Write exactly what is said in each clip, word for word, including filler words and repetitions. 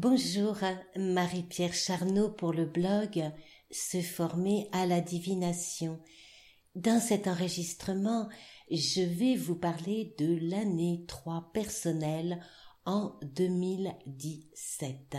Bonjour, Marie-Pierre Charnot pour le blog Se former à la divination. Dans cet enregistrement, je vais vous parler de l'année trois personnelle en deux mille dix-sept.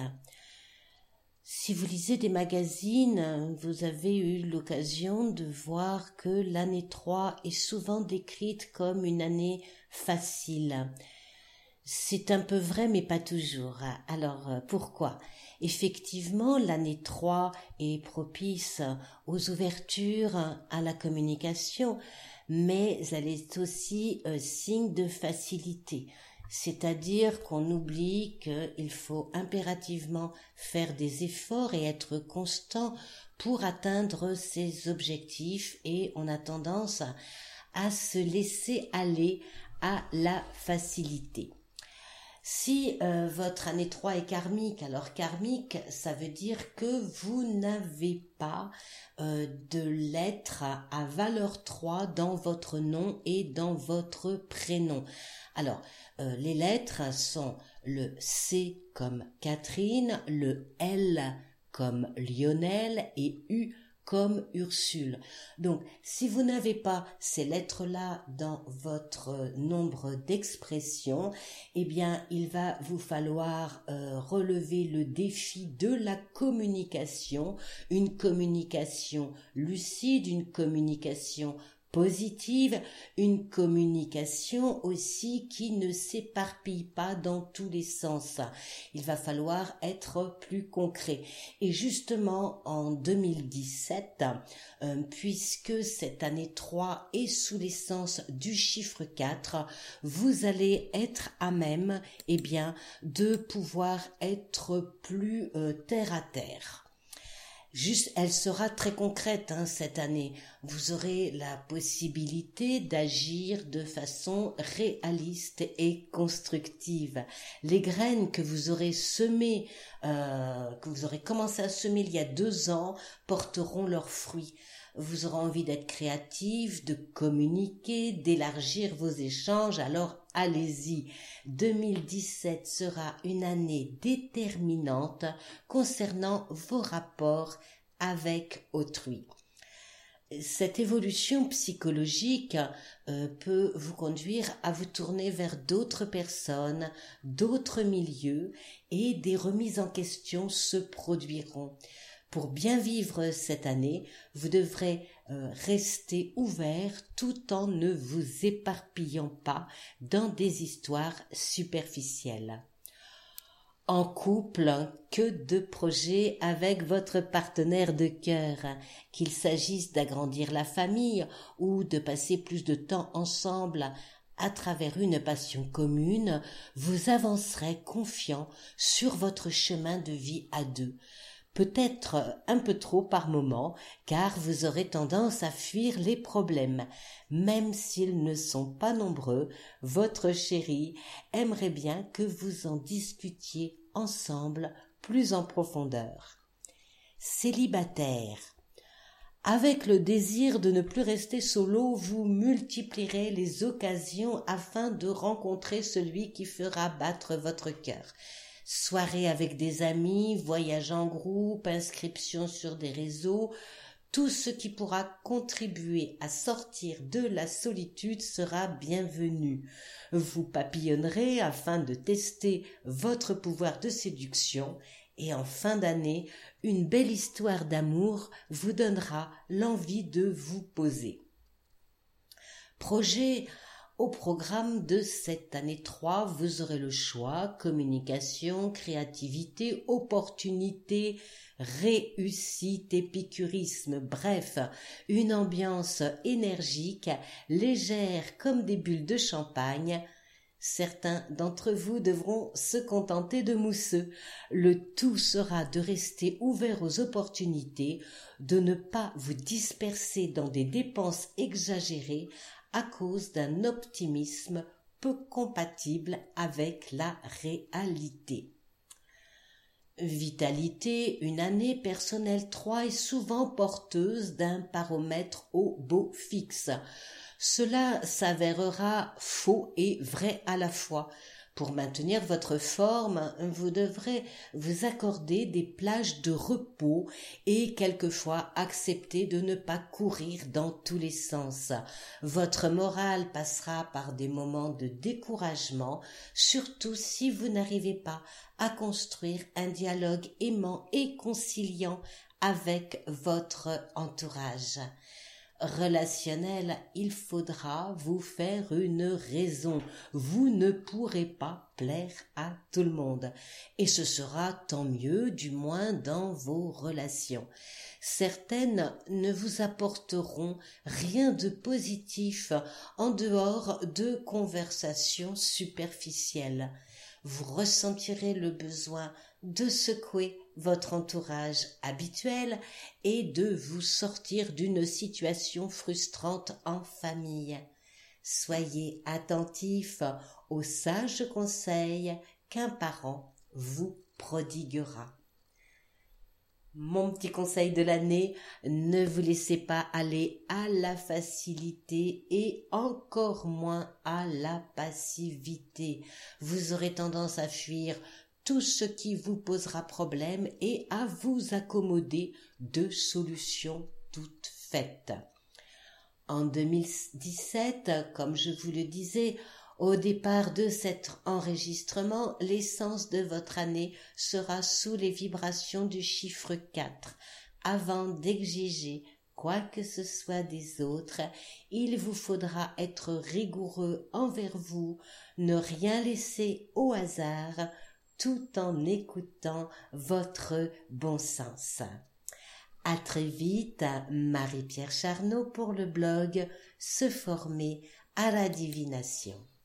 Si vous lisez des magazines, vous avez eu l'occasion de voir que l'année trois est souvent décrite comme une année facile. C'est un peu vrai, mais pas toujours. Alors, pourquoi ? Effectivement, l'année trois est propice aux ouvertures, à la communication, mais elle est aussi un signe de facilité. C'est-à-dire qu'on oublie qu'il faut impérativement faire des efforts et être constant pour atteindre ses objectifs, et on a tendance à se laisser aller à la facilité. Si euh, votre année trois est karmique, alors karmique, ça veut dire que vous n'avez pas euh, de lettres à, à valeur trois dans votre nom et dans votre prénom. Alors, euh, les lettres sont le C comme Catherine, le L comme Lionel et U comme Ursule. Donc, si vous n'avez pas ces lettres-là dans votre nombre d'expressions, eh bien, il va vous falloir euh, relever le défi de la communication, une communication lucide, une communication positive, une communication aussi qui ne s'éparpille pas dans tous les sens. Il va falloir être plus concret. Et justement, en deux mille dix-sept, euh, puisque cette année trois est sous l'essence du chiffre quatre, vous allez être à même, eh bien, de pouvoir être plus euh, terre à terre. Juste, elle sera très concrète hein, cette année. Vous aurez la possibilité d'agir de façon réaliste et constructive. Les graines que vous aurez semées, euh, que vous aurez commencé à semer il y a deux ans, porteront leurs fruits. Vous aurez envie d'être créatif, de communiquer, d'élargir vos échanges, alors allez-y. deux mille dix-sept sera une année déterminante concernant vos rapports avec autrui. Cette évolution psychologique euh, peut vous conduire à vous tourner vers d'autres personnes, d'autres milieux, et des remises en question se produiront. Pour bien vivre cette année, vous devrez euh, rester ouvert tout en ne vous éparpillant pas dans des histoires superficielles. En couple, que de projets avec votre partenaire de cœur, qu'il s'agisse d'agrandir la famille ou de passer plus de temps ensemble à travers une passion commune, vous avancerez confiant sur votre chemin de vie à deux. Peut-être un peu trop par moment, car vous aurez tendance à fuir les problèmes. Même s'ils ne sont pas nombreux, votre chéri aimerait bien que vous en discutiez ensemble plus en profondeur. Célibataire. Avec le désir de ne plus rester solo, vous multiplierez les occasions afin de rencontrer celui qui fera battre votre cœur. Soirée avec des amis, voyage en groupe, inscription sur des réseaux, tout ce qui pourra contribuer à sortir de la solitude sera bienvenu. Vous papillonnerez afin de tester votre pouvoir de séduction, et en fin d'année, une belle histoire d'amour vous donnera l'envie de vous poser. Projet. Au programme de cette année trois, vous aurez le choix, communication, créativité, opportunité, réussite, épicurisme, bref, une ambiance énergique, légère comme des bulles de champagne. Certains d'entre vous devront se contenter de mousseux. Le tout sera de rester ouvert aux opportunités, de ne pas vous disperser dans des dépenses exagérées, à cause d'un optimisme peu compatible avec la réalité. Vitalité, une année personnelle trois est souvent porteuse d'un baromètre au beau fixe. Cela s'avérera faux et vrai à la fois. Pour maintenir votre forme, vous devrez vous accorder des plages de repos et quelquefois accepter de ne pas courir dans tous les sens. Votre morale passera par des moments de découragement, surtout si vous n'arrivez pas à construire un dialogue aimant et conciliant avec votre entourage. Relationnel, il faudra vous faire une raison. Vous ne pourrez pas plaire à tout le monde. Et ce sera tant mieux, du moins dans vos relations. Certaines ne vous apporteront rien de positif en dehors de conversations superficielles. Vous ressentirez le besoin de secouer votre entourage habituel et de vous sortir d'une situation frustrante en famille. Soyez attentif aux sages conseils qu'un parent vous prodiguera. Mon petit conseil de l'année, ne vous laissez pas aller à la facilité et encore moins à la passivité. Vous aurez tendance à fuir tout ce qui vous posera problème et à vous accommoder de solutions toutes faites. En deux mille dix-sept, comme je vous le disais, au départ de cet enregistrement, l'essence de votre année sera sous les vibrations du chiffre quatre. Avant d'exiger quoi que ce soit des autres, il vous faudra être rigoureux envers vous, ne rien laisser au hasard, tout en écoutant votre bon sens. À très vite, Marie-Pierre Charnot pour le blog Se former à la divination.